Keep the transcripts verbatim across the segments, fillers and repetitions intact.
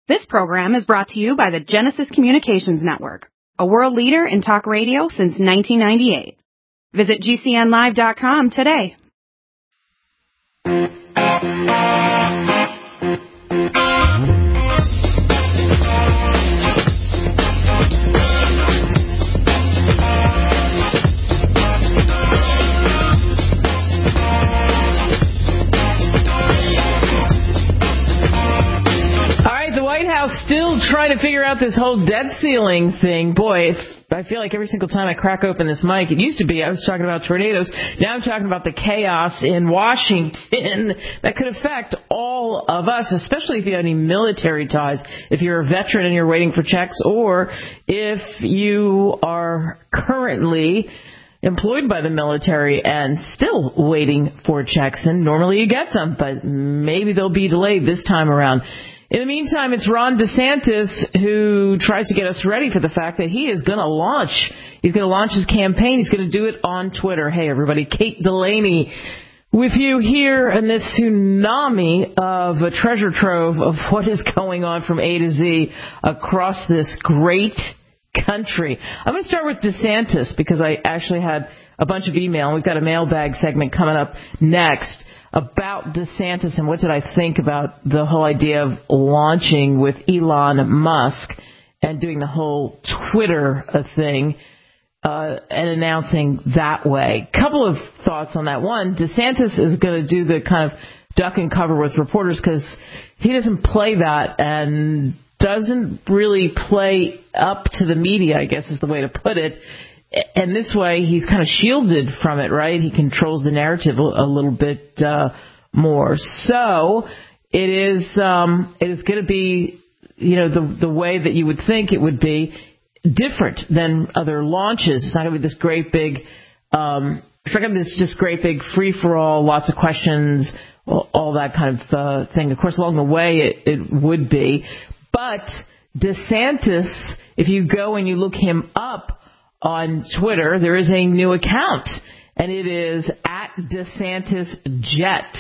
This program is brought to you by the Genesis Communications Network, a world leader in talk radio since nineteen ninety-eight. Visit G C N live dot com today. Still trying to figure out this whole debt ceiling thing. Boy, if, I feel like every single time I crack open this mic, it used to be I was talking about tornadoes. Now I'm talking about the chaos in Washington that could affect all of us, especially if you have any military ties, if you're a veteran and you're waiting for checks, or if you are currently employed by the military and still waiting for checks. And normally you get them, but maybe they'll be delayed this time around. In the meantime, it's Ron DeSantis who tries to get us ready for the fact that he is going to launch. He's going to launch his campaign. He's going to do it on Twitter. Hey, everybody, Kate Delaney with you here in this tsunami of a treasure trove of what is going on from A to Z across this great country. I'm going to start with DeSantis because I actually had a bunch of email. We've got a mailbag segment coming up next about DeSantis and what did I think about the whole idea of launching with Elon Musk and doing the whole Twitter thing uh, and announcing that way. Couple of thoughts on that. One, DeSantis is going to do the kind of duck and cover with reporters because he doesn't play that and doesn't really play up to the media, I guess is the way to put it. And this way, he's kind of shielded from it, right? He controls the narrative a little bit uh, more. So it is um, it is going to be, you know, the the way that you would think it would be, different than other launches. It's not going to be this great big, um, it's not going to be this just great big free for all, lots of questions, all, all that kind of uh, thing. Of course, along the way, it, it would be. But DeSantis, if you go and you look him up on Twitter, there is a new account, and it is at DeSantis Jet.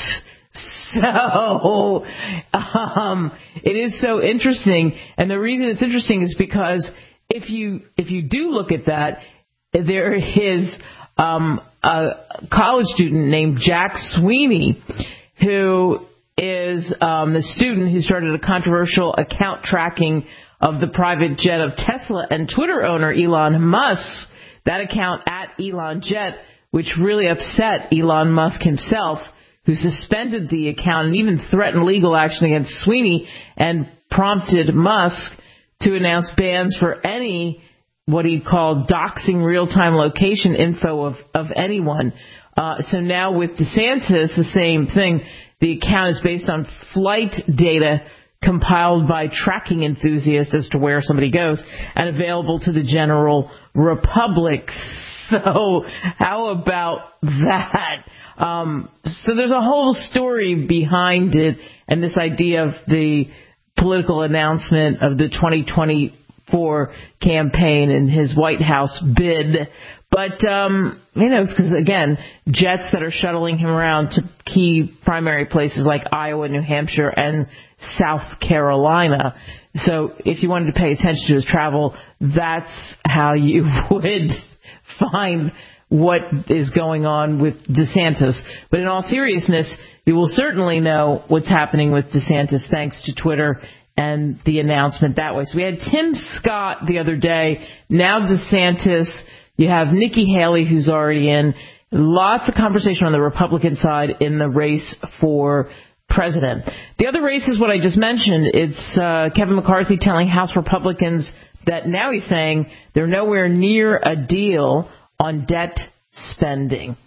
So um, it is so interesting, and the reason it's interesting is because if you if you do look at that, there is um, a college student named Jack Sweeney who is um, the student who started a controversial account tracking of the private jet of Tesla and Twitter owner Elon Musk. That account at Elon Jet, which really upset Elon Musk himself, who suspended the account and even threatened legal action against Sweeney and prompted Musk to announce bans for any, what he called, doxing real-time location info of, of anyone. Uh, so now with DeSantis, the same thing. The account is based on flight data compiled by tracking enthusiasts as to where somebody goes and available to the general republic. So how about that? Um, so there's a whole story behind it and this idea of the political announcement of the twenty twenty-four campaign and his White House bid. But, um, you know, because, again, jets that are shuttling him around to key primary places like Iowa, New Hampshire, and South Carolina. So if you wanted to pay attention to his travel, that's how you would find what is going on with DeSantis. But in all seriousness, you will certainly know what's happening with DeSantis thanks to Twitter and the announcement that way. So we had Tim Scott the other day, now DeSantis. You have Nikki Haley, who's already in. Lots of conversation on the Republican side in the race for president. The other race is what I just mentioned. It's uh, Kevin McCarthy telling House Republicans that now he's saying they're nowhere near a deal on debt spending.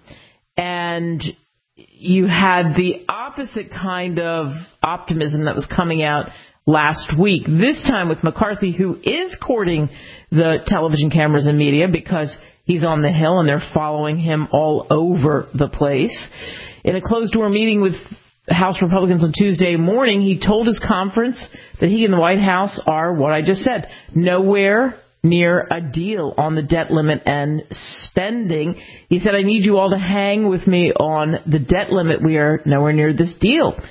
And you had the opposite kind of optimism that was coming out last week, this time with McCarthy, who is courting the television cameras and media because he's on the Hill and they're following him all over the place. In a closed-door meeting with House Republicans on Tuesday morning, he told his conference that he and the White House are, what I just said, nowhere near a deal on the debt limit and spending. He said, I need you all to hang with me on the debt limit. We are nowhere near this deal.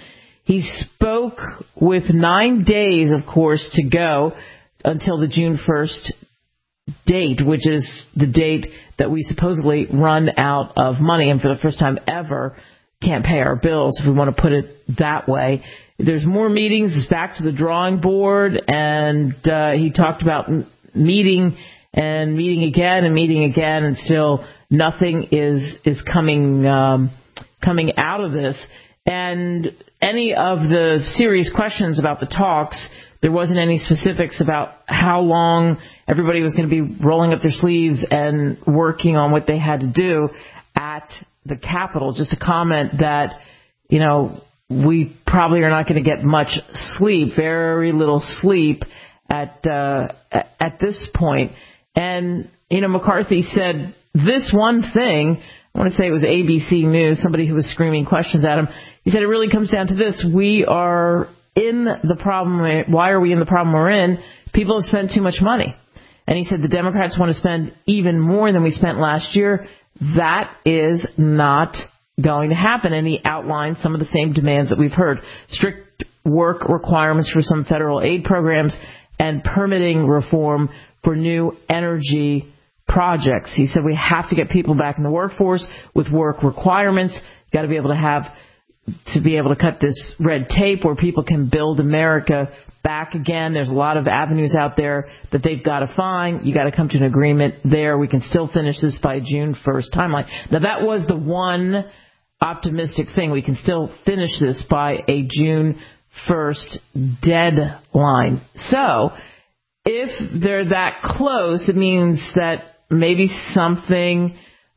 He spoke with nine days, of course, to go until the June first date, which is the date that we supposedly run out of money and for the first time ever can't pay our bills, if we want to put it that way. There's more meetings. It's back to the drawing board, and uh, he talked about m- meeting and meeting again and meeting again, and still nothing is is coming um, coming out of this. And any of the serious questions about the talks, there wasn't any specifics about how long everybody was going to be rolling up their sleeves and working on what they had to do at the Capitol. Just a comment that, you know, we probably are not going to get much sleep, very little sleep at uh, at this point. And, you know, McCarthy said this one thing. I want to say it was A B C News, somebody who was screaming questions at him. He said it really comes down to this. We are in the problem. Why are we in the problem we're in? People have spent too much money. And he said the Democrats want to spend even more than we spent last year. That is not going to happen. And he outlined some of the same demands that we've heard. Strict work requirements for some federal aid programs and permitting reform for new energy projects. He said we have to get people back in the workforce with work requirements. Got to be able to have to be able to cut this red tape where people can build America back again. There's a lot of avenues out there that they've got to find. You got to come to an agreement there. We can still finish this by June first timeline. Now, that was the one optimistic thing. We can still finish this by a June first deadline. So if they're that close, it means that maybe something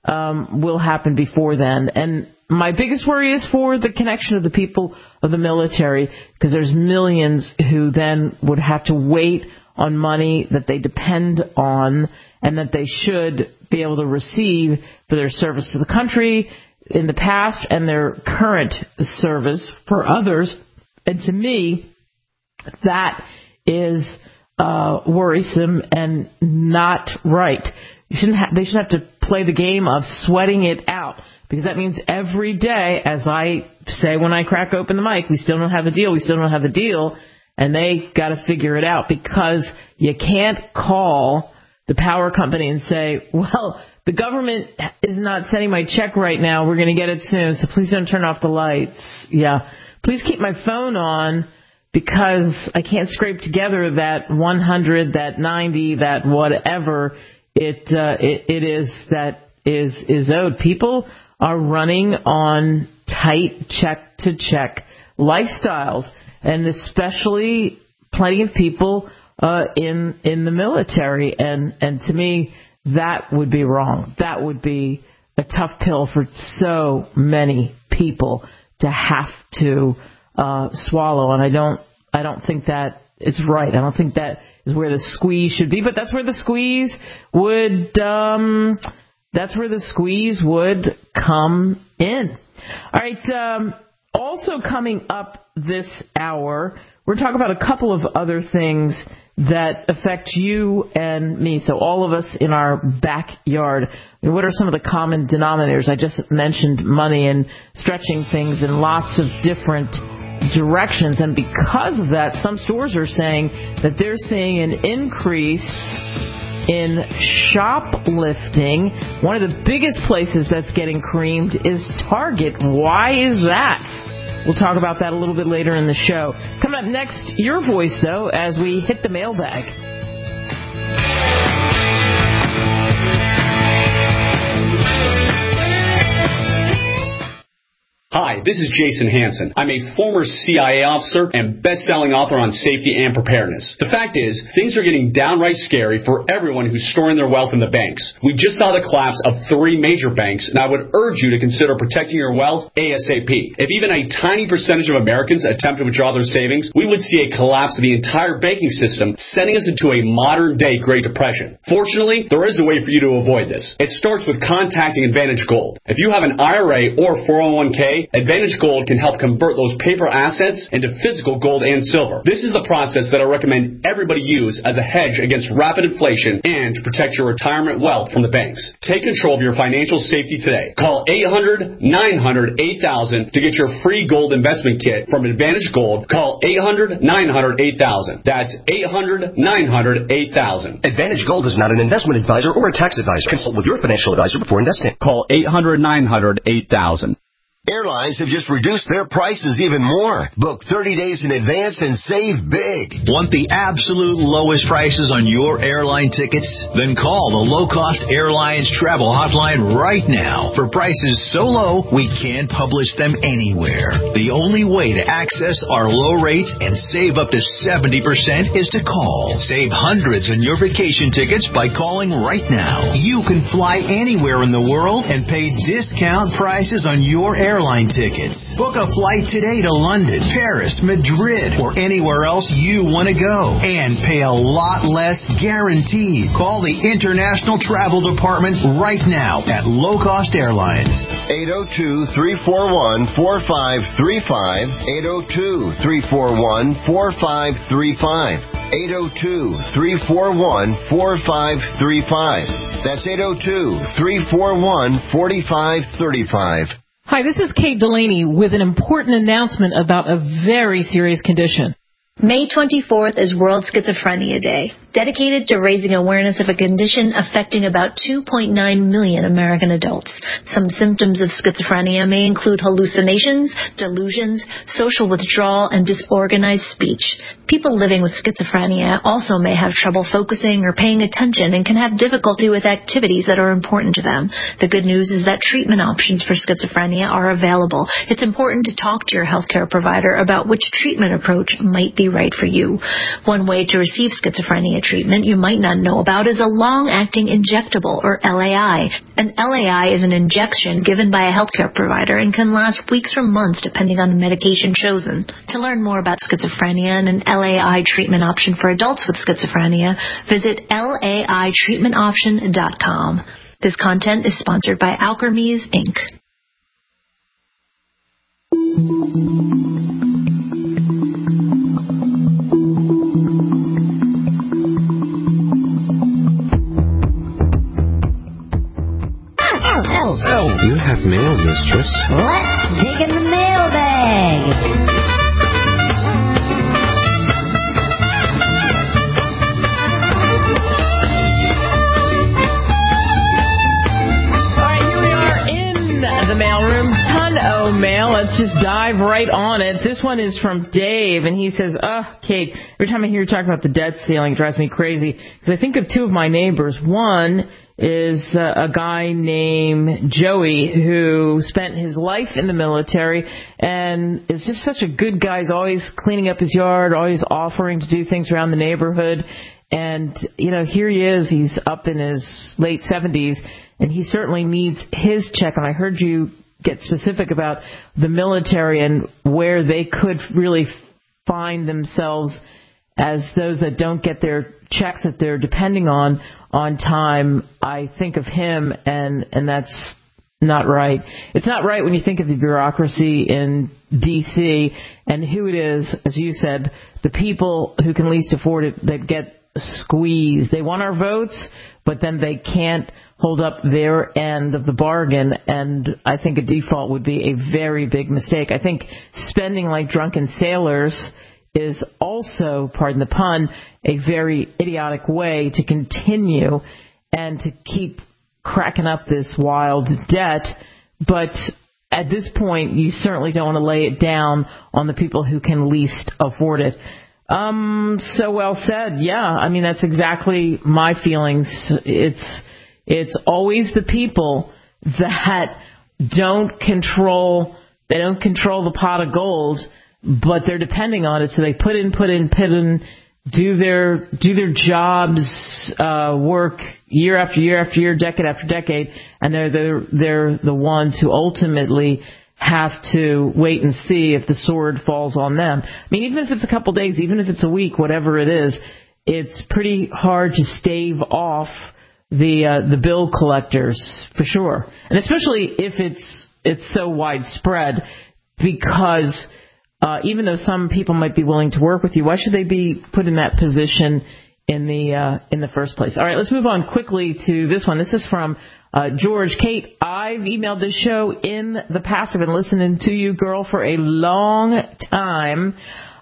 um, will happen before then. And my biggest worry is for the connection of the people of the military, because there's millions who then would have to wait on money that they depend on and that they should be able to receive for their service to the country in the past and their current service for others. And to me, that is uh, worrisome and not right. You shouldn't ha- they shouldn't have to play the game of sweating it out, because that means every day, as I say when I crack open the mic, we still don't have a deal, we still don't have a deal, and they got to figure it out, because you can't call the power company and say, well, the government is not sending my check right now, we're going to get it soon, so please don't turn off the lights. Yeah, please keep my phone on, because I can't scrape together that one hundred, that ninety, that whatever it uh, it, it is that is is owed. People are running on tight check-to-check lifestyles, and especially plenty of people uh, in in the military. And, and to me, that would be wrong. That would be a tough pill for so many people to have to uh, swallow. And I don't I don't think that it's right. I don't think that is where the squeeze should be. But that's where the squeeze would. Um, That's where the squeeze would come in. All right. Um, also coming up this hour, we're talking about a couple of other things that affect you and me. So all of us in our backyard. What are some of the common denominators? I just mentioned money and stretching things in lots of different directions. And because of that, some stores are saying that they're seeing an increase in shoplifting. One of the biggest places that's getting creamed is Target. Why is that? We'll talk about that a little bit later in the show. Coming up next, your voice, though, as we hit the mailbag. Hi, this is Jason Hansen. I'm a former C I A officer and best-selling author on safety and preparedness. The fact is, things are getting downright scary for everyone who's storing their wealth in the banks. We just saw the collapse of three major banks, and I would urge you to consider protecting your wealth ASAP. If even a tiny percentage of Americans attempt to withdraw their savings, we would see a collapse of the entire banking system, sending us into a modern-day Great Depression. Fortunately, there is a way for you to avoid this. It starts with contacting Advantage Gold. If you have an I R A or four oh one k, today, Advantage Gold can help convert those paper assets into physical gold and silver. This is the process that I recommend everybody use as a hedge against rapid inflation and to protect your retirement wealth from the banks. Take control of your financial safety today. Call eight hundred, nine hundred, eight thousand to get your free gold investment kit from Advantage Gold. Call eight hundred, nine hundred, eight thousand. That's eight hundred, nine hundred, eight thousand. Advantage Gold is not an investment advisor or a tax advisor. Consult with your financial advisor before investing. Call eight hundred, nine hundred, eight thousand. Airlines have just reduced their prices even more. Book thirty days in advance and save big. Want the absolute lowest prices on your airline tickets? Then call the Low Cost Airlines Travel Hotline right now for prices so low we can't publish them anywhere. The only way to access our low rates and save up to seventy percent is to call. Save hundreds on your vacation tickets by calling right now. You can fly anywhere in the world and pay discount prices on your airline airline tickets. Book a flight today to London, Paris, Madrid, or anywhere else you want to go. And pay a lot less guaranteed. Call the International Travel Department right now at Low Cost Airlines. eight oh two, three four one, four five three five. eight oh two, three four one, four five three five. eight oh two, three four one, four five three five. That's eight oh two, three four one, four five three five. Hi, this is Kate Delaney with an important announcement about a very serious condition. May twenty-fourth is World Schizophrenia Day, dedicated to raising awareness of a condition affecting about two point nine million American adults. Some symptoms of schizophrenia may include hallucinations, delusions, social withdrawal, and disorganized speech. People living with schizophrenia also may have trouble focusing or paying attention and can have difficulty with activities that are important to them. The good news is that treatment options for schizophrenia are available. It's important to talk to your healthcare provider about which treatment approach might be right for you. One way to receive schizophrenia treatment you might not know about is a long-acting injectable, or L A I. An L A I is an injection given by a healthcare provider and can last weeks or months depending on the medication chosen. To learn more about schizophrenia and an L A I treatment option for adults with schizophrenia, visit L A I treatment option dot com. This content is sponsored by Alkermes, Incorporated. You have mail, mistress. Let's dig in the mailbag. All right, here we are in the mailroom. Ton o' mail. Let's just dive right on it. This one is from Dave, and he says, "Oh, Kate, every time I hear you talk about the debt ceiling, it drives me crazy because I think of two of my neighbors. One is uh, a guy named Joey who spent his life in the military and is just such a good guy. He's always cleaning up his yard, always offering to do things around the neighborhood. And, you know, here he is. He's up in his late seventies, and he certainly needs his check. And I heard you get specific about the military and where they could really find themselves as those that don't get their checks that they're depending on on time. I think of him, and and that's not right. It's not right when you think of the bureaucracy in D C and who it is, as you said, the people who can least afford it that get squeezed. They want our votes, but then they can't hold up their end of the bargain, and I think a default would be a very big mistake. I think spending like drunken sailors is also, pardon the pun, a very idiotic way to continue and to keep cracking up this wild debt. But at this point, you certainly don't want to lay it down on the people who can least afford it. Um, so well said. Yeah, I mean, that's exactly my feelings. It's, it's always the people that don't control, they don't control the pot of gold, but they're depending on it, so they put in, put in, put in, do their do their jobs, uh, work year after year after year, decade after decade, and they're the they're the ones who ultimately have to wait and see if the sword falls on them. I mean, even if it's a couple days, even if it's a week, whatever it is, it's pretty hard to stave off the uh, the bill collectors for sure, and especially if it's it's so widespread because uh, even though some people might be willing to work with you, why should they be put in that position in the uh, in the first place? All right, let's move on quickly to this one. This is from uh, George. Kate, I've emailed this show in the past. I've been listening to you, girl, for a long time.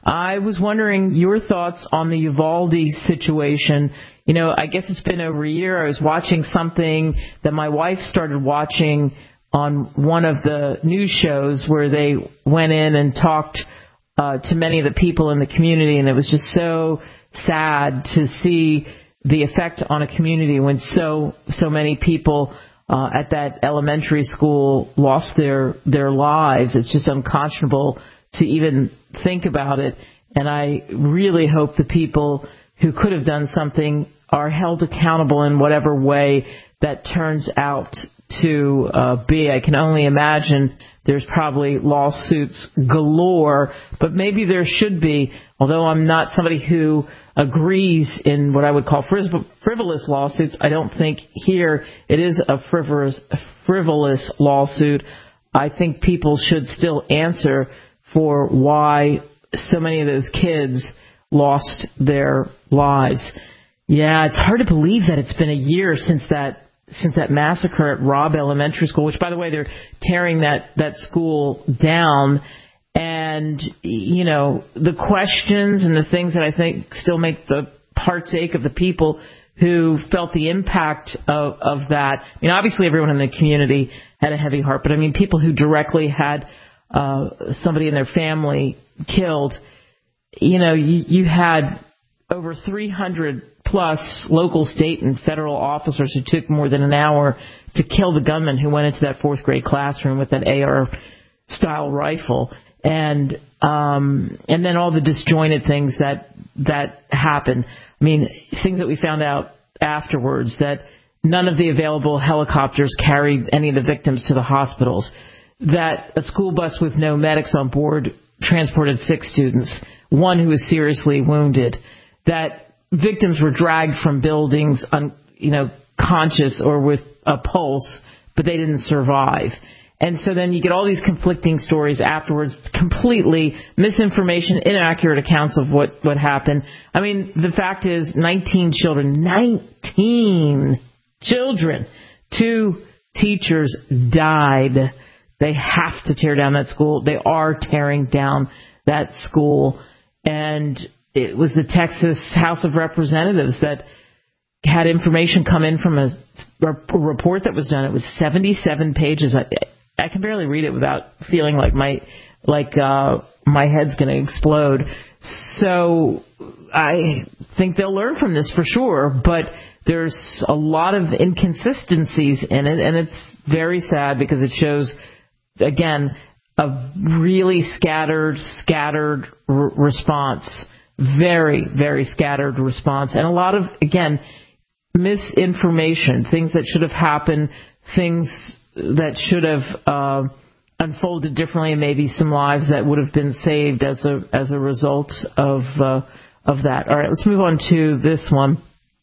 I was wondering your thoughts on the Uvalde situation. You know, I guess it's been over a year. I was watching something that my wife started watching on one of the news shows where they went in and talked uh, to many of the people in the community, and it was just so sad to see the effect on a community when so so many people uh, at that elementary school lost their their lives. It's just unconscionable to even think about it. And I really hope the people who could have done something are held accountable in whatever way that turns out to uh, be. I can only imagine there's probably lawsuits galore, but maybe there should be, although I'm not somebody who agrees in what I would call frivolous lawsuits. I don't think here it is a frivolous, frivolous lawsuit. I think people should still answer for why so many of those kids lost their lives. Yeah, it's hard to believe that it's been a year since that since that massacre at Robb Elementary School, which, by the way, they're tearing that, that school down. And, you know, the questions and the things that I think still make the hearts ache of the people who felt the impact of, of that. I mean, obviously everyone in the community had a heavy heart, but I mean, people who directly had uh, somebody in their family killed. You know, you, you had over three hundred plus local, state, and federal officers who took more than an hour to kill the gunman who went into that fourth grade classroom with that A R-style rifle. And um, and then all the disjointed things that that happened. I mean, things that we found out afterwards, that none of the available helicopters carried any of the victims to the hospitals, that a school bus with no medics on board transported six students, one who was seriously wounded, that victims were dragged from buildings, un, you know, conscious or with a pulse, but they didn't survive. And so then you get all these conflicting stories afterwards, completely misinformation, inaccurate accounts of what, what happened. I mean, the fact is nineteen children, nineteen children, two teachers died. They have to tear down that school. They are tearing down that school. And it was the Texas House of Representatives that had information come in from a, a report that was done. It was seventy-seven pages. I, I can barely read it without feeling like my like uh, my head's going to explode. So I think they'll learn from this for sure. But there's a lot of inconsistencies in it, and it's very sad because it shows, again, a really scattered, scattered r- response. Very, very scattered response. And a lot of, again, misinformation, things that should have happened, things that should have uh, unfolded differently, and maybe some lives that would have been saved as a as a result of uh, of that. All right, let's move on to this one.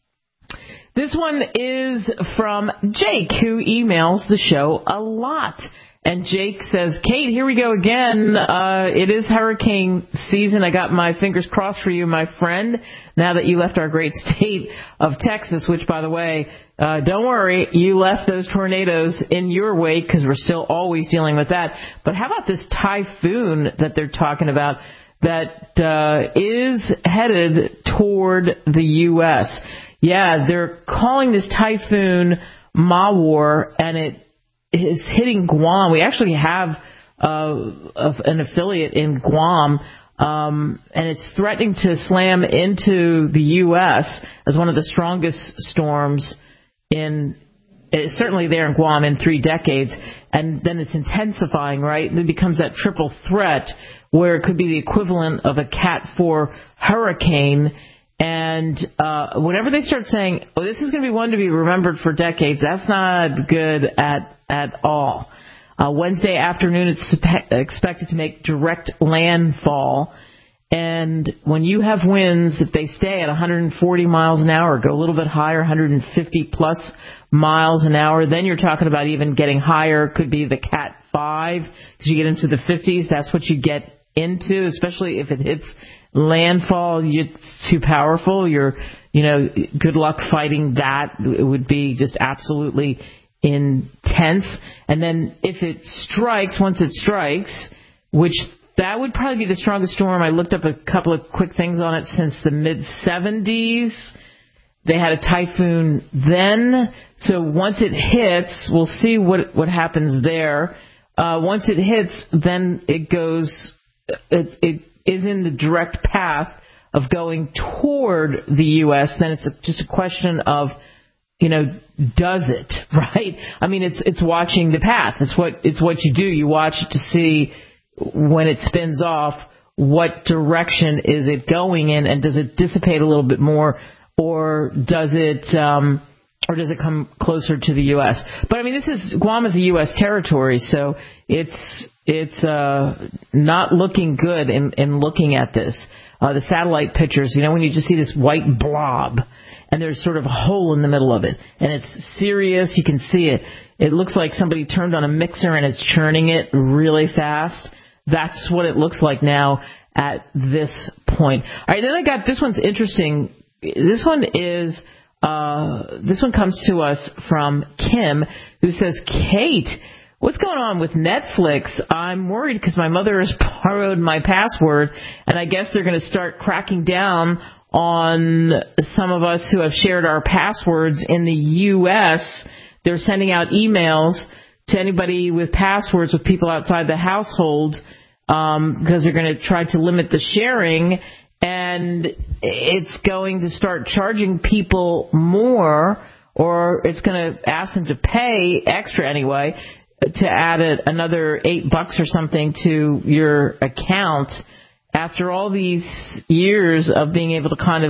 This one is from Jake, who emails the show a lot. And Jake says, Kate, here we go again. Uh, it is hurricane season. I got my fingers crossed for you, my friend, now that you left our great state of Texas, which, by the way, uh, don't worry, you left those tornadoes in your wake because we're still always dealing with that. But how about this typhoon that they're talking about that uh, is headed toward the U S? Yeah, they're calling this typhoon Mawar, and it is hitting Guam. We actually have uh, an affiliate in Guam, um, and it's threatening to slam into the U S as one of the strongest storms in, it's certainly there in Guam, in three decades. And then it's intensifying, right? And it becomes that triple threat where it could be the equivalent of a Cat four hurricane. And uh, whenever they start saying, oh, this is going to be one to be remembered for decades, that's not good at at all. Uh, Wednesday afternoon, it's expected to make direct landfall. And when you have winds, if they stay at one hundred forty miles an hour, go a little bit higher, one hundred fifty plus miles an hour, then you're talking about even getting higher. Could be the Cat five, because you get into the fifties. That's what you get into, especially if it hits landfall. It's too powerful. You're, you know, good luck fighting that. It would be just absolutely intense. And then if it strikes, once it strikes, which that would probably be the strongest storm. I looked up a couple of quick things on it since the mid-seventies. They had a typhoon then. So once it hits, we'll see what what happens there. Uh, once it hits, then it goes, it, it is in the direct path of going toward the U S. Then it's a, just a question of, you know, does it, right? I mean, it's it's watching the path. It's what it's what you do. You watch it to see when it spins off, what direction is it going in, and does it dissipate a little bit more, or does it um, or does it come closer to the U S? But I mean, this is Guam is a U S territory, so it's it's uh, not looking good in, in looking at this. Uh, the satellite pictures, you know, when you just see this white blob, and there's sort of a hole in the middle of it, and it's serious. You can see it. It looks like somebody turned on a mixer and it's churning it really fast. That's what it looks like now at this point. All right, then I got this one's interesting. This one is uh, this one comes to us from Kim, who says, Kate, what's going on with Netflix? I'm worried because my mother has borrowed my password, and I guess they're going to start cracking down on some of us who have shared our passwords in the U S. They're sending out emails to anybody with passwords with people outside the household um, because they're going to try to limit the sharing, and it's going to start charging people more, or it's going to ask them to pay extra anyway to add a, another eight bucks or something to your account. After all these years of being able to kind of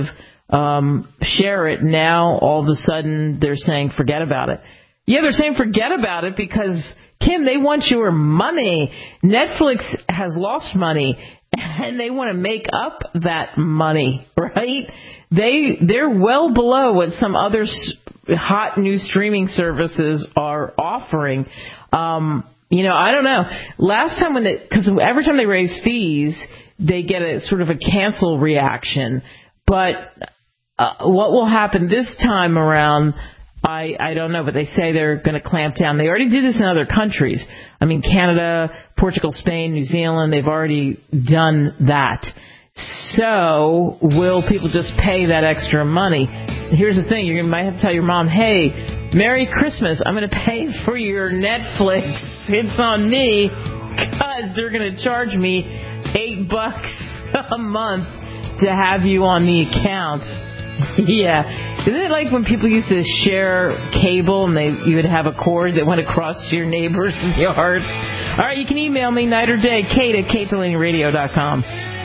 um, share it, now all of a sudden they're saying forget about it. Yeah, they're saying forget about it because, Kim, they want your money. Netflix has lost money, and they want to make up that money, right? They, they're well below what some other hot new streaming services are offering. Um, you know, I don't know. Last time when they, because every time they raise fees, they get a sort of a cancel reaction. But uh, what will happen this time around, I, I don't know, but they say they're going to clamp down. They already do this in other countries. I mean, Canada, Portugal, Spain, New Zealand, they've already done that. So will people just pay that extra money? Here's the thing. You might have to tell your mom, hey, Merry Christmas. I'm going to pay for your Netflix. It's on me because they're going to charge me eight bucks a month to have you on the account. Yeah. Isn't it like when people used to share cable and they you would have a cord that went across to your neighbor's yard? All right, you can email me night or day, Kate at kate delaney radio dot com.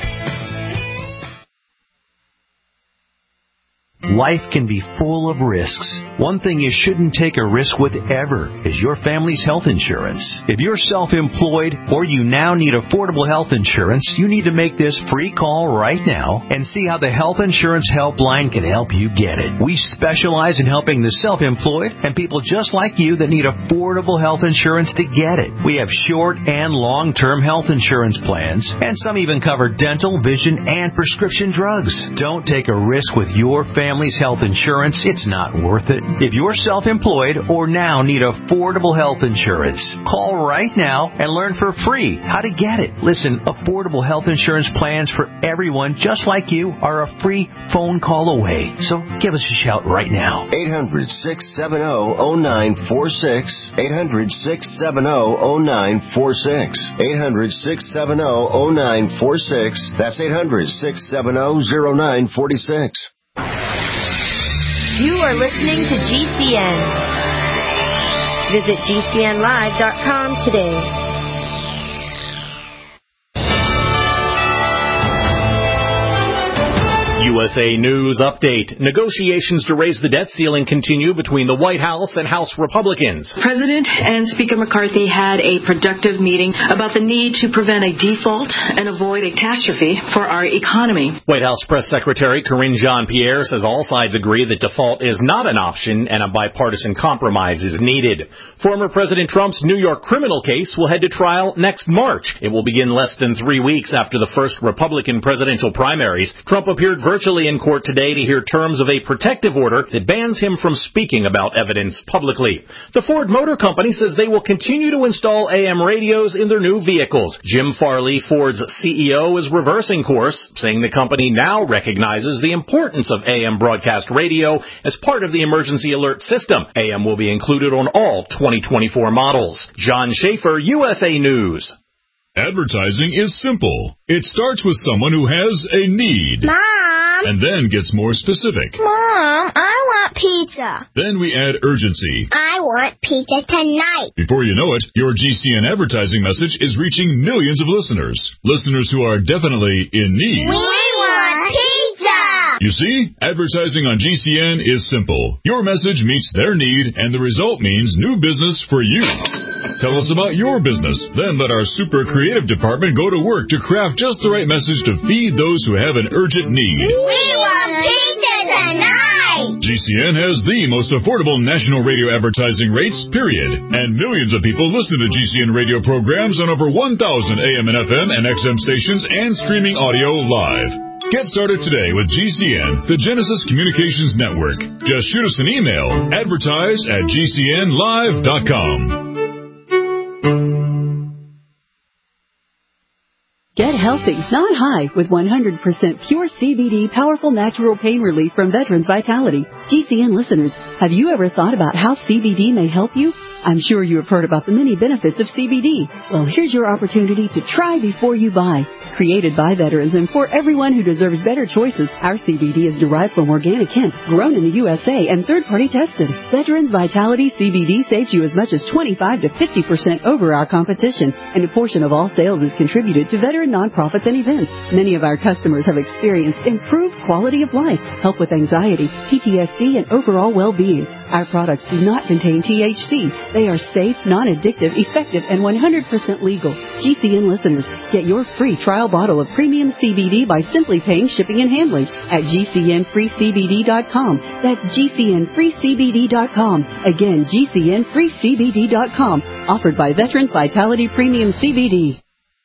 Life can be full of risks. One thing you shouldn't take a risk with ever is your family's health insurance. If you're self-employed or you now need affordable health insurance, you need to make this free call right now and see how the Health Insurance Helpline can help you get it. We specialize in helping the self-employed and people just like you that need affordable health insurance to get it. We have short and long-term health insurance plans, and some even cover dental, vision, and prescription drugs. Don't take a risk with your family. Family's health insurance, it's not worth it. If you're self-employed or now need affordable health insurance, call right now and learn for free how to get it. Listen, affordable health insurance plans for everyone just like you are a free phone call away. So give us a shout right now. eight hundred, six seven zero, zero nine four six. eight hundred, six seven zero, zero nine four six. eight hundred, six seven zero, zero nine four six. That's eight hundred, six seven zero, zero nine four six. You are listening to G C N. Visit G C N live dot com today. U S A News Update. Negotiations to raise the debt ceiling continue between the White House and House Republicans. President and Speaker McCarthy had a productive meeting about the need to prevent a default and avoid a catastrophe for our economy. White House Press Secretary Karine Jean-Pierre says all sides agree that default is not an option and a bipartisan compromise is needed. Former President Trump's New York criminal case will head to trial next March. It will begin less than three weeks after the first Republican presidential primaries. Trump appeared virtually in court today to hear terms of a protective order that bans him from speaking about evidence publicly. The Ford Motor Company says they will continue to install A M radios in their new vehicles. Jim Farley, Ford's C E O, is reversing course, saying the company now recognizes the importance of A M broadcast radio as part of the emergency alert system. A M will be included on all twenty twenty-four models. John Schaefer, U S A News. Advertising is simple. It starts with someone who has a need. Mom! And then gets more specific. Mom, I want pizza. Then we add urgency. I want pizza tonight. Before you know it, your G C N advertising message is reaching millions of listeners. Listeners who are definitely in need. We want pizza! You see, advertising on G C N is simple. Your message meets their need, and the result means new business for you. Tell us about your business. Then let our super creative department go to work to craft just the right message to feed those who have an urgent need. We want pizza tonight! G C N has the most affordable national radio advertising rates, period. And millions of people listen to G C N radio programs on over one thousand A M and F M and X M stations and streaming audio live. Get started today with G C N, the Genesis Communications Network. Just shoot us an email, advertise at G C N live dot com. Get healthy, not high, with one hundred percent pure C B D powerful natural pain relief from Veterans Vitality. G C N listeners, have you ever thought about how C B D may help you? I'm sure you have heard about the many benefits of C B D. Well, here's your opportunity to try before you buy. Created by veterans and for everyone who deserves better choices, our C B D is derived from organic hemp, grown in the U S A, and third-party tested. Veterans Vitality C B D saves you as much as twenty-five to fifty percent over our competition, and a portion of all sales is contributed to veteran nonprofits and events. Many of our customers have experienced improved quality of life, help with anxiety, P T S D, and overall well-being. Our products do not contain T H C. They are safe, non-addictive, effective, and one hundred percent legal. G C N listeners, get your free trial bottle of premium C B D by simply paying shipping and handling at G C N free C B D dot com. That's G C N free C B D dot com. Again, G C N free C B D dot com. Offered by Veterans Vitality Premium C B D.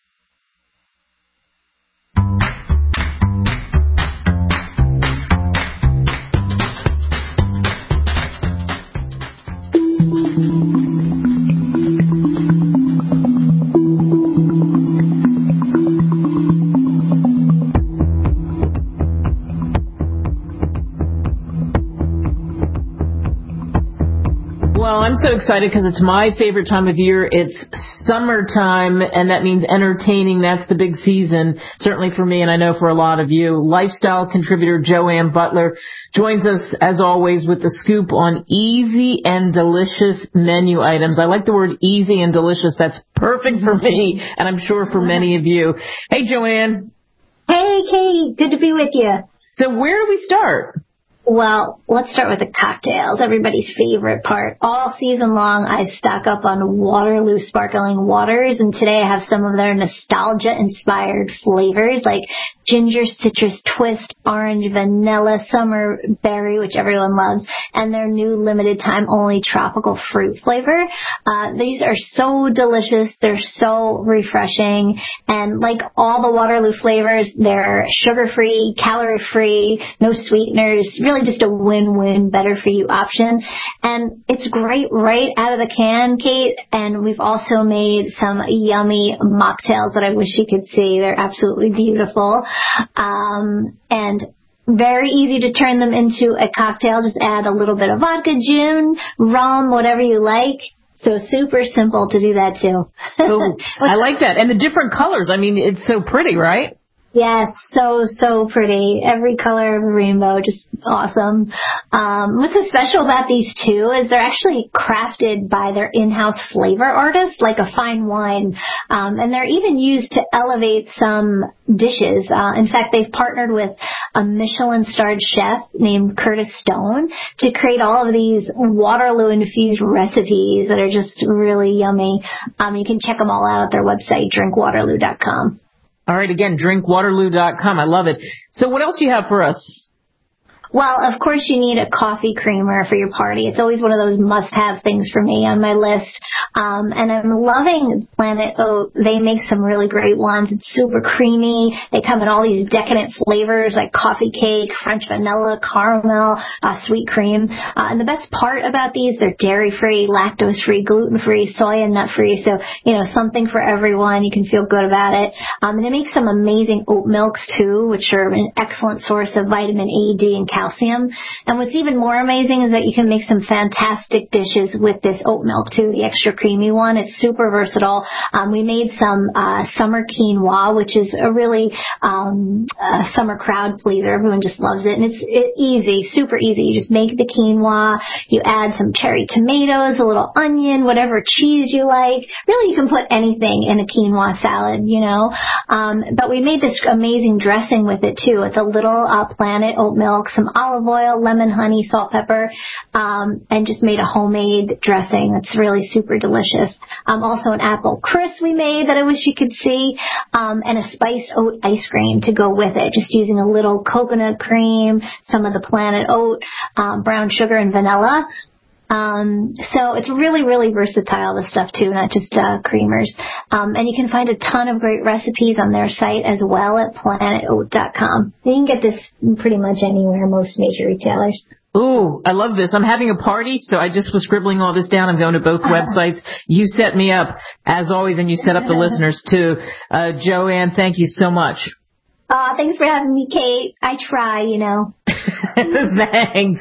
Well, I'm so excited because it's my favorite time of year. It's summertime, and that means entertaining. That's the big season, certainly for me, and I know for a lot of you. Lifestyle contributor Joanne Butler joins us, as always, with the scoop on easy and delicious menu items. I like the word easy and delicious. That's perfect for me, and I'm sure for many of you. Hey, Joanne. Hey, Kate. Good to be with you. So where do we start? Well, let's start with the cocktails, everybody's favorite part. All season long, I stock up on Waterloo Sparkling Waters, and today I have some of their nostalgia-inspired flavors like ginger citrus twist, orange vanilla, summer berry, which everyone loves, and their new limited time only tropical fruit flavor. Uh, these are so delicious. They're so refreshing. And like all the Waterloo flavors, they're sugar-free, calorie-free, no sweeteners, really just a win-win, better-for-you option. And it's great right out of the can, Kate. And we've also made some yummy mocktails that I wish you could see. They're absolutely beautiful. Um, and very easy to turn them into a cocktail. Just add a little bit of vodka, gin, rum, whatever you like. So super simple to do that, too. Oh, I like that. And the different colors. I mean, it's so pretty, right? Yes, so, so pretty. Every color of the rainbow, just awesome. Um, what's so special about these two is they're actually crafted by their in-house flavor artists, like a fine wine. Um, and they're even used to elevate some dishes. Uh, in fact, they've partnered with a Michelin-starred chef named Curtis Stone to create all of these Waterloo-infused recipes that are just really yummy. Um, you can check them all out at their website, drink waterloo dot com. All right, again, drink waterloo dot com. I love it. So what else do you have for us? Well, of course you need a coffee creamer for your party. It's always one of those must-have things for me on my list. Um, and I'm loving Planet Oat. They make some really great ones. It's super creamy. They come in all these decadent flavors like coffee cake, French vanilla, caramel, uh, sweet cream. Uh, and the best part about these, they're dairy-free, lactose-free, gluten-free, soy and nut-free. So, you know, something for everyone. You can feel good about it. Um, and they make some amazing oat milks, too, which are an excellent source of vitamin A, D, and calcium. calcium. And what's even more amazing is that you can make some fantastic dishes with this oat milk too, the extra creamy one. It's super versatile. Um, we made some uh, summer quinoa, which is a really um, uh, summer crowd pleaser. Everyone just loves it. And it's it, easy, super easy. You just make the quinoa, you add some cherry tomatoes, a little onion, whatever cheese you like. Really, you can put anything in a quinoa salad, you know. Um, but we made this amazing dressing with it too. It's a little uh, Planet oat milk, some olive oil, lemon, honey, salt, pepper, um, and just made a homemade dressing that's really super delicious. Um, also an apple crisp we made that I wish you could see, um, and a spiced oat ice cream to go with it, just using a little coconut cream, some of the Planet Oat, um, brown sugar, and vanilla. Um, so it's really, really versatile, this stuff too, not just, uh, creamers. Um, and you can find a ton of great recipes on their site as well at planet oat dot com. You can get this pretty much anywhere, most major retailers. Ooh, I love this. I'm having a party, so I just was scribbling all this down. I'm going to both websites. You set me up, as always, and you set up the listeners too. Uh, Joanne, thank you so much. Uh, thanks for having me, Kate. I try, you know. Thanks.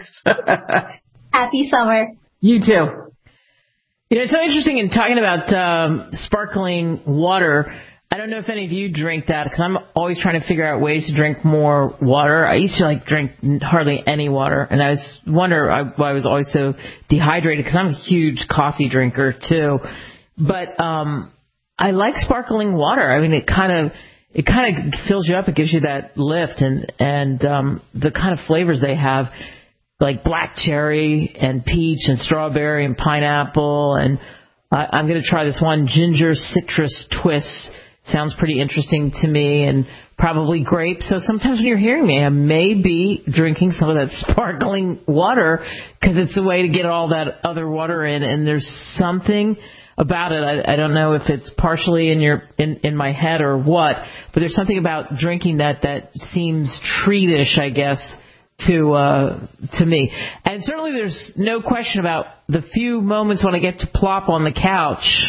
Happy summer. You too. You know, it's so interesting in talking about um, sparkling water. I don't know if any of you drink that, because I'm always trying to figure out ways to drink more water. I used to like drink hardly any water, and I was wonder why I was always so dehydrated, because I'm a huge coffee drinker too. But um, I like sparkling water. I mean, it kind of it kind of fills you up. It gives you that lift, and and um, the kind of flavors they have, like black cherry and peach and strawberry and pineapple. And I, I'm going to try this one, ginger citrus twist. Sounds pretty interesting to me, and probably grape. So sometimes when you're hearing me, I may be drinking some of that sparkling water, because it's a way to get all that other water in. And there's something about it. I, I don't know if it's partially in your in, in my head or what, but there's something about drinking that that seems treatish, I guess, to uh, to me. And certainly there's no question about the few moments when I get to plop on the couch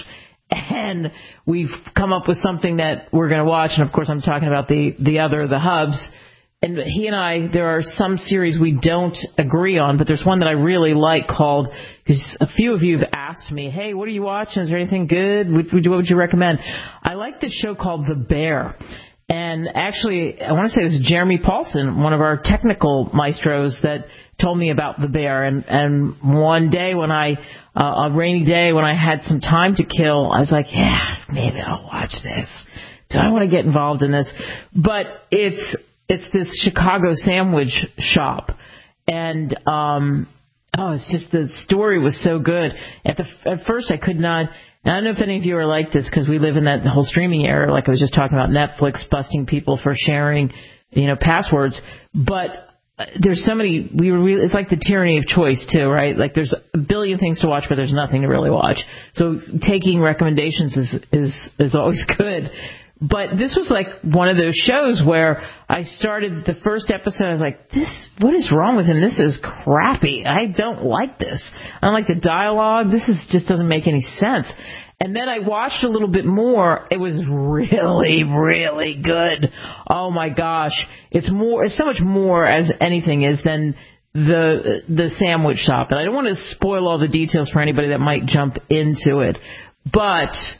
and we've come up with something that we're going to watch. And, of course, I'm talking about the, the other, the Hubs. And he and I, there are some series we don't agree on, but there's one that I really like called, because a few of you have asked me, hey, what are you watching? Is there anything good? What would you, what would you recommend? I like this show called The Bear. And actually, I want to say it was Jeremy Paulson, one of our technical maestros, that told me about The Bear. And, and one day when I, uh, a rainy day when I had some time to kill, I was like, yeah, maybe I'll watch this. Do I want to get involved in this? But it's, it's this Chicago sandwich shop. And, um, oh, it's just, the story was so good. At the, at first I could not, I don't know if any of you are like this, because we live in that whole streaming era, like I was just talking about Netflix busting people for sharing, you know, passwords. But there's so many, we were really, it's like the tyranny of choice too, right? Like there's a billion things to watch, but there's nothing to really watch. So taking recommendations is, is, is always good. But this was like one of those shows where I started the first episode. I was like, this, what is wrong with him? This is crappy. I don't like this. I don't like the dialogue. This is just doesn't make any sense. And then I watched a little bit more. It was really, really good. Oh my gosh. It's more, it's so much more as anything is than the, the sandwich shop. And I don't want to spoil all the details for anybody that might jump into it. But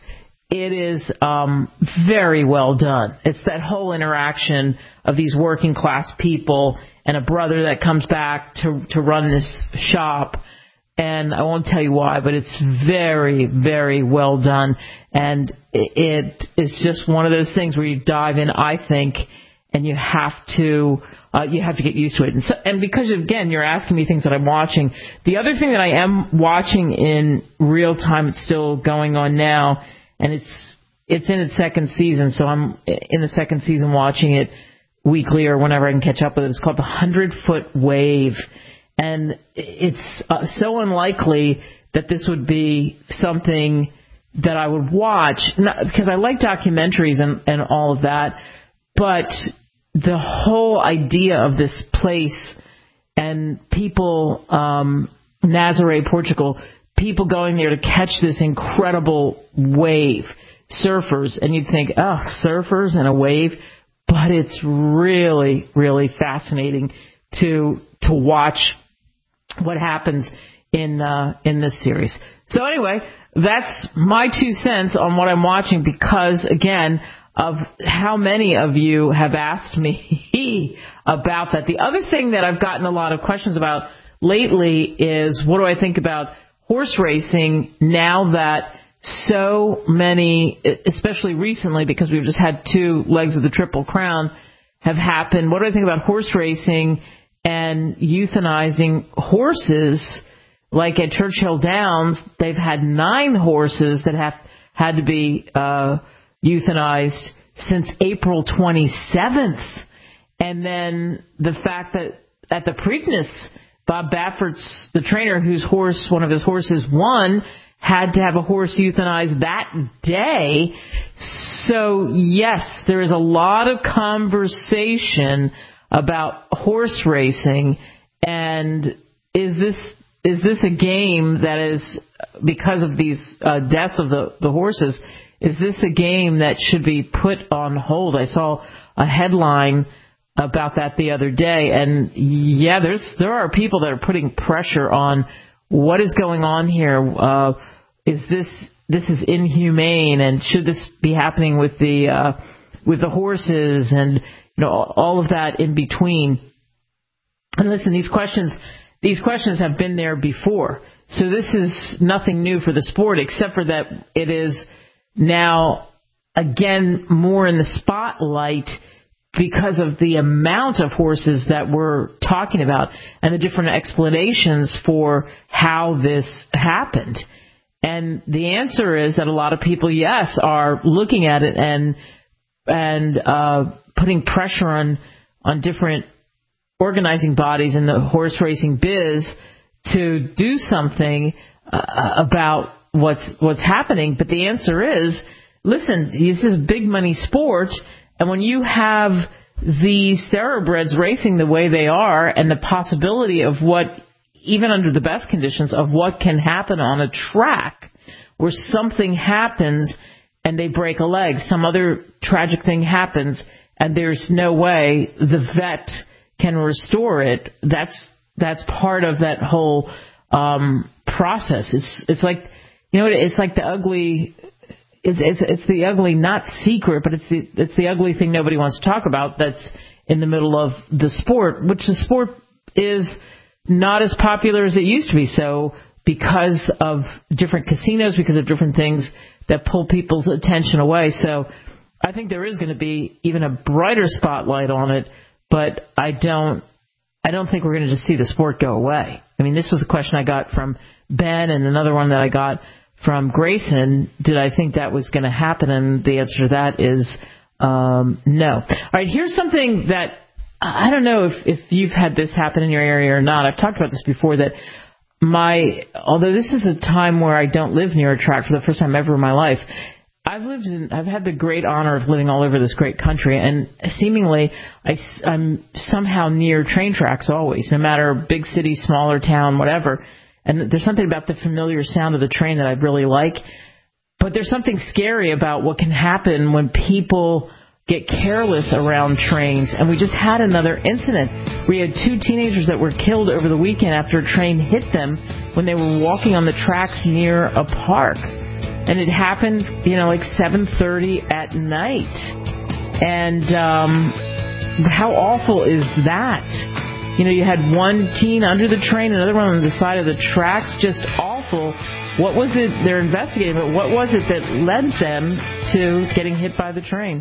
it is um, very well done. It's that whole interaction of these working class people and a brother that comes back to to run this shop. And I won't tell you why, but it's very, very well done. And it is just one of those things where you dive in, I think, and you have to uh, you have to get used to it. And, so, and because, again, you're asking me things that I'm watching, the other thing that I am watching in real time, it's still going on now, and it's it's in its second season, so I'm in the second season watching it weekly or whenever I can catch up with it. It's called The Hundred-Foot Wave. And it's uh, so unlikely that this would be something that I would watch, not, because I like documentaries and, and all of that, but the whole idea of this place and people, um, Nazaré, Portugal, people going there to catch this incredible wave, surfers, and you'd think, oh, surfers and a wave, but it's really, really fascinating to to watch what happens in uh, in this series. So anyway, that's my two cents on what I'm watching because, again, of how many of you have asked me about that. The other thing that I've gotten a lot of questions about lately is what do I think about horse racing now that so many, especially recently because we've just had two legs of the Triple Crown have happened. What do I think about horse racing and euthanizing horses? Like at Churchill Downs, they've had nine horses that have had to be uh, euthanized since April twenty-seventh. And then the fact that at the Preakness, Bob Baffert's the trainer whose horse, one of his horses won, had to have a horse euthanized that day. So, yes, there is a lot of conversation about horse racing, and is this is this a game that is, because of these uh, deaths of the, the horses, is this a game that should be put on hold? I saw a headline about that the other day, and yeah, there's there are people that are putting pressure on what is going on here. Uh, is this this is inhumane, and should this be happening with the uh, with the horses, and you know all of that in between? And listen, these questions these questions have been there before, so this is nothing new for the sport, except for that it is now again more in the spotlight because of the amount of horses that we're talking about and the different explanations for how this happened. And the answer is that a lot of people, yes, are looking at it and and uh, putting pressure on on different organizing bodies in the horse racing biz to do something uh, about what's what's happening. But the answer is, listen, this is a big money sport, and when you have these thoroughbreds racing the way they are, and the possibility of what, even under the best conditions, of what can happen on a track where something happens and they break a leg, some other tragic thing happens, and there's no way the vet can restore it, that's that's part of that whole um, process. It's it's like, you know, it's like the ugly. It's, it's it's the ugly, not secret, but it's the it's the ugly thing nobody wants to talk about. That's in the middle of the sport, which the sport is not as popular as it used to be. So because of different casinos, because of different things that pull people's attention away. So I think there is going to be even a brighter spotlight on it, but I don't I don't think we're going to just see the sport go away. I mean, this was a question I got from Ben, and another one that I got from Grayson. Did I think that was going to happen? And the answer to that is um, no. All right, here's something that I don't know if, if you've had this happen in your area or not. I've talked about this before, that my, although this is a time where I don't live near a track for the first time ever in my life, I've lived in, I've had the great honor of living all over this great country, and seemingly I, I'm somehow near train tracks always, no matter big city, smaller town, whatever. And there's something about the familiar sound of the train that I really like. But there's something scary about what can happen when people get careless around trains. And we just had another incident. We had two teenagers that were killed over the weekend after a train hit them when they were walking on the tracks near a park. and it happened, you know, like seven thirty at night. And um, how awful is that? You know, you had one teen under the train, another one on the side of the tracks, just awful. What was it they're investigating, but what was it that led them to getting hit by the train?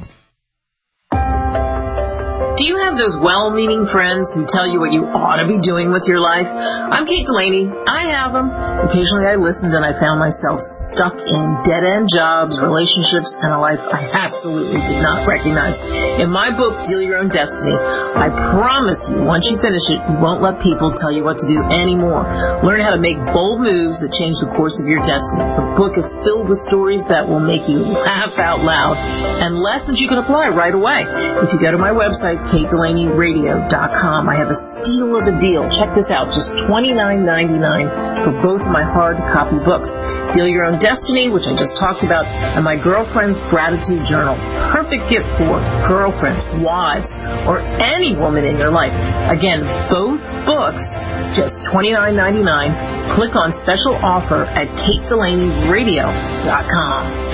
Do you have those well-meaning friends who tell you what you ought to be doing with your life? I'm Kate Delaney. I have them. Occasionally I listened and I found myself stuck in dead-end jobs, relationships, and a life I absolutely did not recognize. In my book, Deal Your Own Destiny, I promise you, once you finish it, you won't let people tell you what to do anymore. Learn how to make bold moves that change the course of your destiny. The book is filled with stories that will make you laugh out loud and lessons you can apply right away. If you go to my website, Kate Delaney Radio dot com. I have a steal of a deal. Check this out. Just twenty-nine ninety-nine for both of my hard copy books. Deal Your Own Destiny, which I just talked about, and my Girlfriend's Gratitude Journal. Perfect gift for girlfriends, wives, or any woman in your life. Again, both books, just twenty-nine ninety-nine. Click on special offer at Kate Delaney Radio dot com.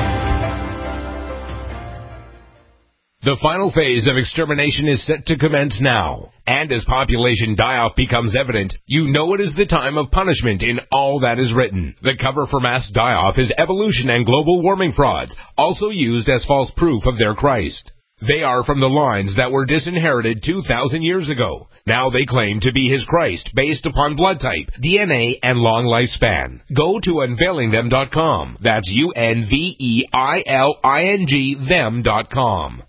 The final phase of extermination is set to commence now. And as population die-off becomes evident, you know it is the time of punishment in all that is written. The cover for mass die-off is evolution and global warming frauds, also used as false proof of their Christ. They are from the lines that were disinherited two thousand years ago. Now they claim to be his Christ based upon blood type, D N A, and long lifespan. Go to unveiling them dot com. That's U N V E I L I N G them dot com.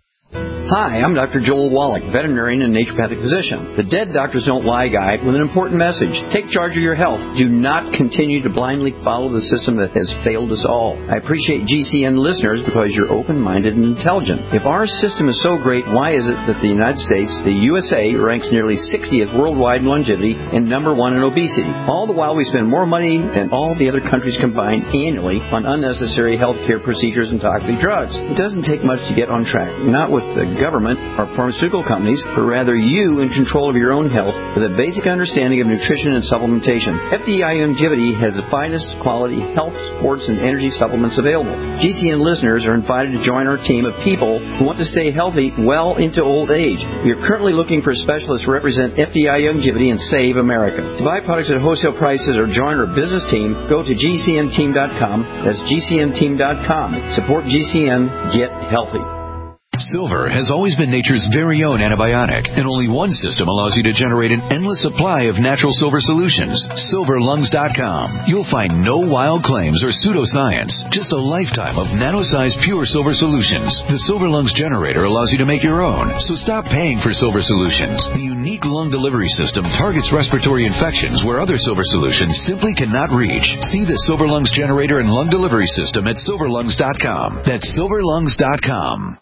Hi, I'm Doctor Joel Wallach, veterinarian and naturopathic physician. The Dead Doctors Don't Lie guide with an important message. Take charge of your health. Do not continue to blindly follow the system that has failed us all. I appreciate G C N listeners because you're open-minded and intelligent. If our system is so great, why is it that the United States, the U S A, ranks nearly sixtieth worldwide in longevity and number one in obesity? All the while we spend more money than all the other countries combined annually on unnecessary health care procedures and toxic drugs. It doesn't take much to get on track. Not with the government or pharmaceutical companies, but rather you in control of your own health with a basic understanding of nutrition and supplementation. F D I Longevity has the finest quality health, sports, and energy supplements available. G C N listeners are invited to join our team of people who want to stay healthy well into old age. We are currently looking for specialists to represent F D I Longevity and Save America. To buy products at wholesale prices or join our business team, go to G C N team dot com. That's G C N team dot com. Support G C N. Get healthy. Silver has always been nature's very own antibiotic, and only one system allows you to generate an endless supply of natural silver solutions. silver lungs dot com. You'll find no wild claims or pseudoscience, just a lifetime of nano-sized pure silver solutions. The Silver Lungs generator allows you to make your own, so stop paying for silver solutions. The unique lung delivery system targets respiratory infections where other silver solutions simply cannot reach. See the Silver Lungs generator and lung delivery system at silver lungs dot com. That's silver lungs dot com.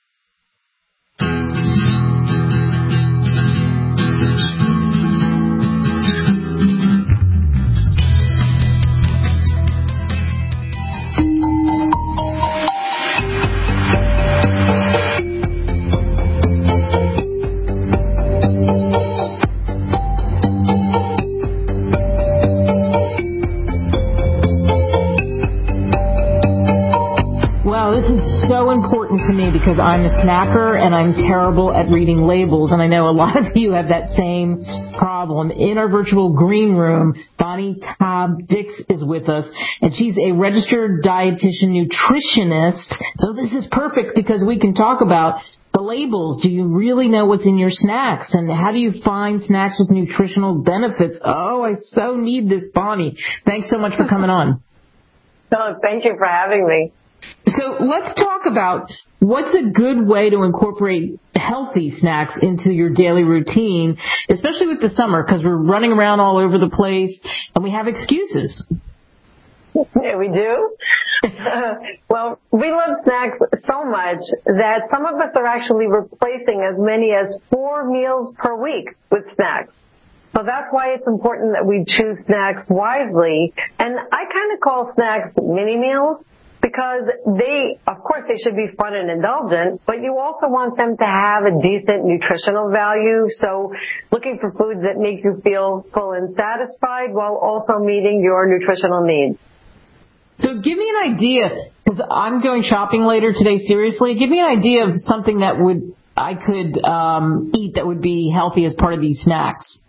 So important to me because I'm a snacker and I'm terrible at reading labels, and I know a lot of you have that same problem. In our virtual green room, Bonnie Taub Dix is with us, and she's a registered dietitian nutritionist. So this is perfect because we can talk about the labels. Do you really know what's in your snacks? And how do you find snacks with nutritional benefits? Oh, I so need this, Bonnie. Thanks so much for coming on. Oh, thank you for having me. So let's talk about what's a good way to incorporate healthy snacks into your daily routine, especially with the summer, because we're running around all over the place and we have excuses. Yeah, we do. Uh, well, we love snacks so much that some of us are actually replacing as many as four meals per week with snacks. So that's why it's important that we choose snacks wisely. And I kind of call snacks mini meals, because they, of course, they should be fun and indulgent, but you also want them to have a decent nutritional value. So looking for foods that make you feel full and satisfied while also meeting your nutritional needs. So give me an idea, because I'm going shopping later today, seriously. Give me an idea of something that would I could um, eat that would be healthy as part of these snacks.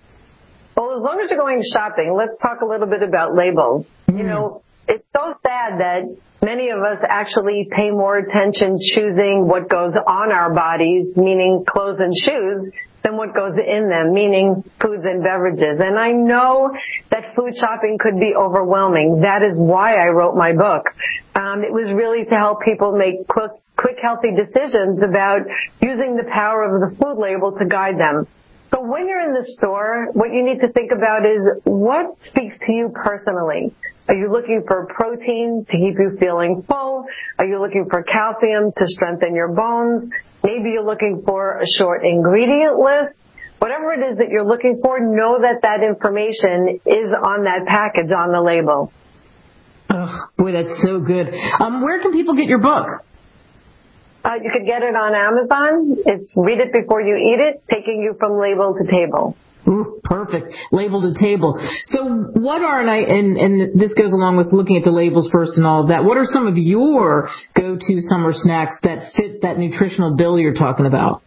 Well, as long as you're going shopping, let's talk a little bit about labels. Mm. You know, it's so sad that many of us actually pay more attention choosing what goes on our bodies, meaning clothes and shoes, than what goes in them, meaning foods and beverages. And I know that food shopping could be overwhelming. That is why I wrote my book. Um, it was really to help people make quick, quick, healthy decisions about using the power of the food label to guide them. So when you're in the store, what you need to think about is what speaks to you personally. Are you looking for protein to keep you feeling full? Are you looking for calcium to strengthen your bones? Maybe you're looking for a short ingredient list. Whatever it is that you're looking for, know that that information is on that package on the label. Oh, boy, that's so good. Um, where can people get your book? Uh, you could get it on Amazon. It's Read It Before You Eat It, taking you from label to table. Ooh, perfect. Label to table. So what are, and, I, and, and this goes along with looking at the labels first and all of that, what are some of your go-to summer snacks that fit that nutritional bill you're talking about?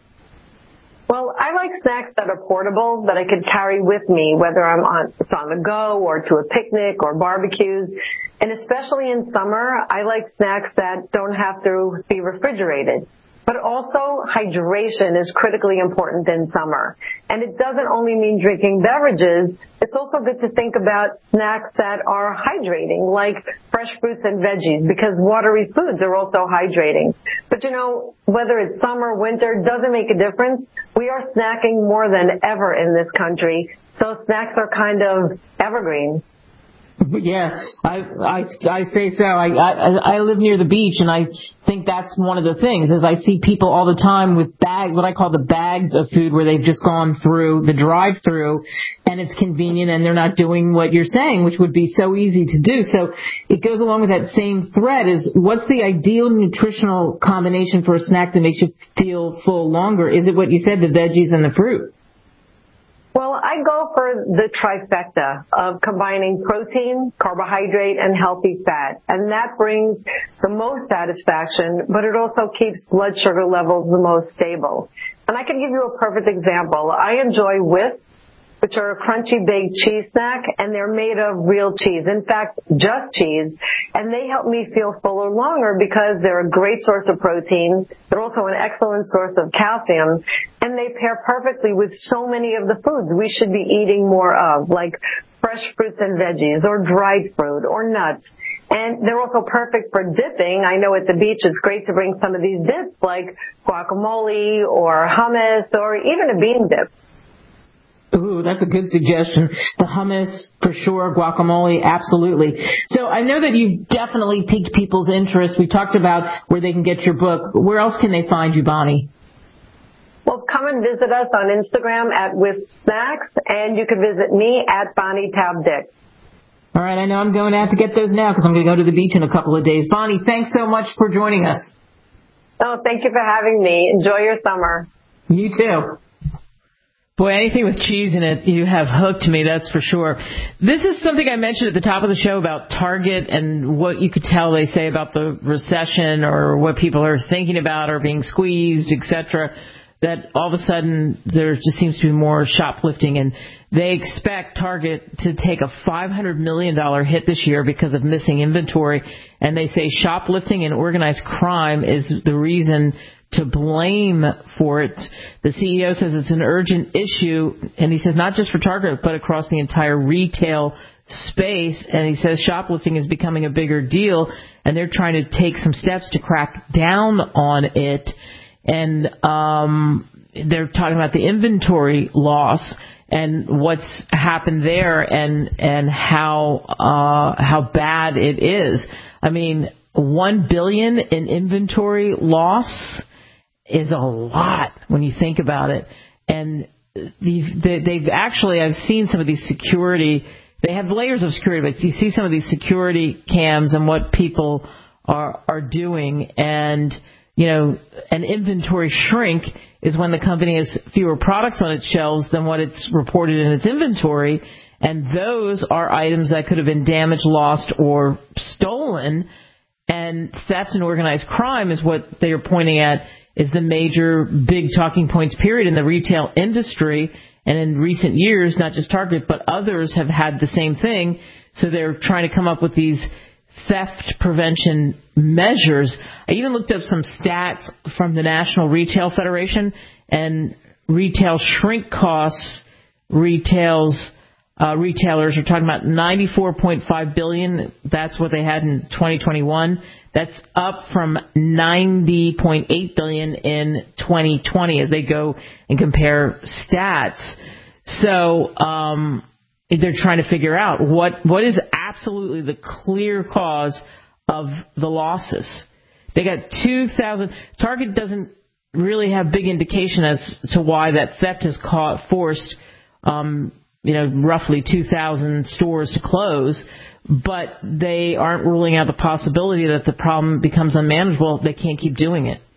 Well, I like snacks that are portable, that I could carry with me, whether I'm on, it's on the go or to a picnic or barbecues. And especially in summer, I like snacks that don't have to be refrigerated. But also, hydration is critically important in summer. And it doesn't only mean drinking beverages. It's also good to think about snacks that are hydrating, like fresh fruits and veggies, because watery foods are also hydrating. But you know, whether it's summer, winter, doesn't make a difference. We are snacking more than ever in this country. So snacks are kind of evergreen. Yeah, I, I, I say so. I, I, I live near the beach, and I think that's one of the things is I see people all the time with bag, what I call the bags of food, where they've just gone through the drive-through, and it's convenient, and they're not doing what you're saying, which would be so easy to do. So it goes along with that same thread is what's the ideal nutritional combination for a snack that makes you feel full longer? Is it what you said, the veggies and the fruit? Well, I go for the trifecta of combining protein, carbohydrate, and healthy fat. And that brings the most satisfaction, but it also keeps blood sugar levels the most stable. And I can give you a perfect example. I enjoy Whisk, which are a crunchy baked cheese snack, and they're made of real cheese. In fact, just cheese. And they help me feel fuller longer because they're a great source of protein. They're also an excellent source of calcium. And they pair perfectly with so many of the foods we should be eating more of, like fresh fruits and veggies, or dried fruit, or nuts. And they're also perfect for dipping. I know at the beach it's great to bring some of these dips, like guacamole, or hummus, or even a bean dip. Ooh, that's a good suggestion. The hummus, for sure. Guacamole, absolutely. So I know that you've definitely piqued people's interest. We talked about where they can get your book. Where else can they find you, Bonnie? Well, come and visit us on Instagram at Whisk Snacks, and you can visit me at Bonnie Taub-Dick. All right, I know I'm going to have to get those now because I'm going to go to the beach in a couple of days. Bonnie, thanks so much for joining us. Oh, thank you for having me. Enjoy your summer. You too. Boy, anything with cheese in it, you have hooked me, that's for sure. This is something I mentioned at the top of the show about Target and what you could tell they say about the recession or what people are thinking about or being squeezed, et cetera, that all of a sudden there just seems to be more shoplifting, and they expect Target to take a five hundred million dollars hit this year because of missing inventory, and they say shoplifting and organized crime is the reason to blame for it. The C E O says it's an urgent issue, and he says not just for Target, but across the entire retail space, and he says shoplifting is becoming a bigger deal, and they're trying to take some steps to crack down on it, and um, they're talking about the inventory loss and what's happened there and and how uh, how bad it is. I mean, one billion dollars in inventory loss is a lot when you think about it. And they've actually, I've seen some of these security, they have layers of security, but you see some of these security cams and what people are are doing. And, you know, an inventory shrink is when the company has fewer products on its shelves than what it's reported in its inventory. And those are items that could have been damaged, lost, or stolen. And theft and organized crime is what they are pointing at is the major big talking points period in the retail industry. And in recent years, not just Target, but others have had the same thing. So they're trying to come up with these theft prevention measures. I even looked up some stats from the National Retail Federation, and retail shrink costs, retails, uh, retailers are talking about ninety-four point five billion dollars. That's what they had in twenty twenty-one. That's up from ninety point eight billion dollars in twenty twenty as they go and compare stats. So, um, they're trying to figure out what, what is absolutely the clear cause of the losses. They got two thousand. Target doesn't really have big indication as to why that theft has caught, forced, um, you know, roughly two thousand stores to close, but they aren't ruling out the possibility that the problem becomes unmanageable. They can't keep doing it.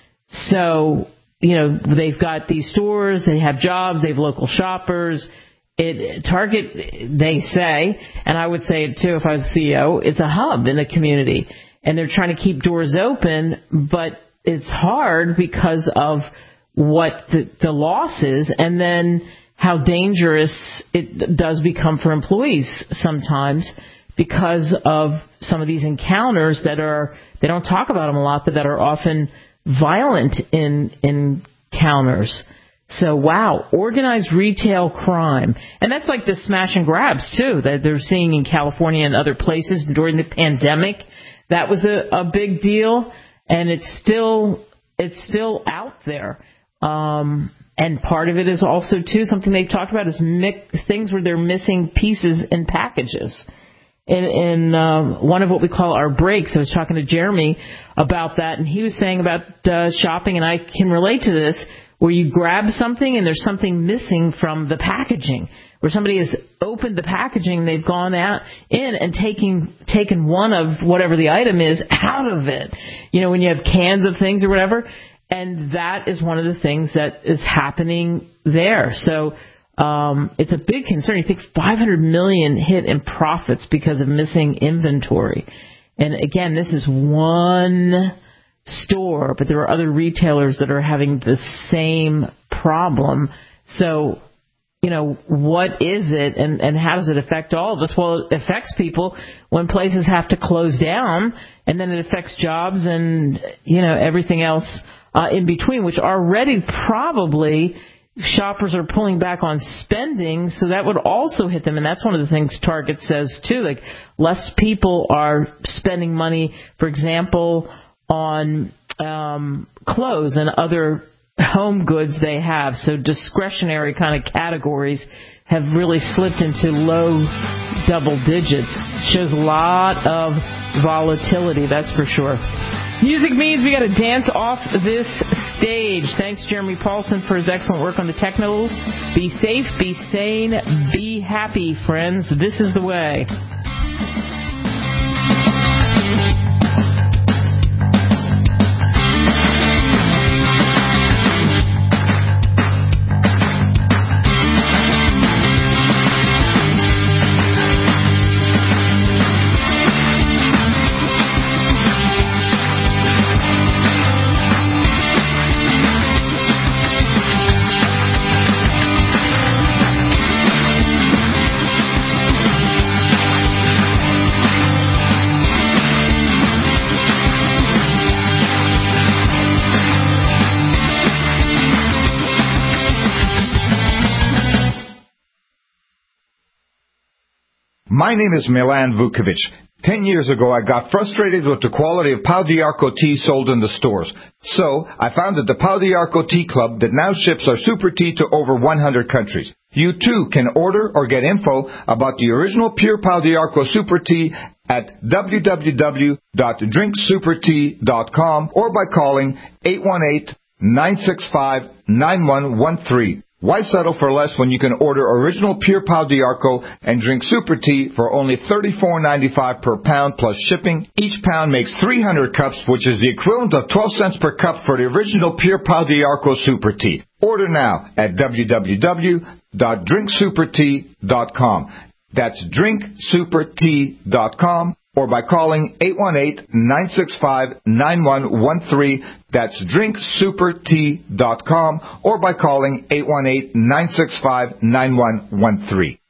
So, you know, they've got these stores, they have jobs, they have local shoppers. It, Target, they say, and I would say it too if I was C E O, it's a hub in the community. And they're trying to keep doors open, but it's hard because of what the, the loss is and then how dangerous it does become for employees sometimes because of some of these encounters that are, they don't talk about them a lot, but that are often violent in, in encounters. So, wow, organized retail crime. And that's like the smash and grabs, too, that they're seeing in California and other places during the pandemic. That was a, a big deal, and it's still it's still out there. Um, and part of it is also, too, something they've talked about is mi- things where they're missing pieces in packages. In, in uh, one of what we call our breaks, I was talking to Jeremy about that, and he was saying about uh, shopping, and I can relate to this, where you grab something and there's something missing from the packaging, where somebody has opened the packaging, they've gone out in and taking taken one of whatever the item is out of it. You know, when you have cans of things or whatever, and that is one of the things that is happening there. So um, it's a big concern. You think five hundred million dollars hit in profits because of missing inventory. And again, this is one store, but there are other retailers that are having the same problem. So, you know, what is it and, and how does it affect all of us? Well, it affects people when places have to close down, and then it affects jobs and, you know, everything else uh, in between, which already probably shoppers are pulling back on spending, so that would also hit them. And that's one of the things Target says, too, like less people are spending money, for example, on um, clothes and other home goods they have. So discretionary kind of categories have really slipped into low double digits. Shows a lot of volatility, that's for sure. Music means we got to dance off this stage. Thanks, Jeremy Paulson, for his excellent work on the technos. Be safe, be sane, be happy, friends. This is the way. My name is Milan Vukovic. Ten years ago, I got frustrated with the quality of Pau d'Arco tea sold in the stores. So, I founded the Pau d'Arco Tea Club that now ships our super tea to over one hundred countries. You too can order or get info about the original pure Pau d'Arco super tea at w w w dot drink super tea dot com or by calling eight one eight, nine six five, nine one one three. Why settle for less when you can order original pure Pau d'Arco and drink super tea for only thirty-four ninety-five per pound plus shipping? Each pound makes three hundred cups, which is the equivalent of twelve cents per cup for the original pure Pau d'Arco super tea. Order now at w w w dot drink super tea dot com. That's drink super tea dot com, or by calling eight one eight, nine six five, nine one one three. That's drink super tea dot com, or by calling eight one eight, nine six five, nine one one three.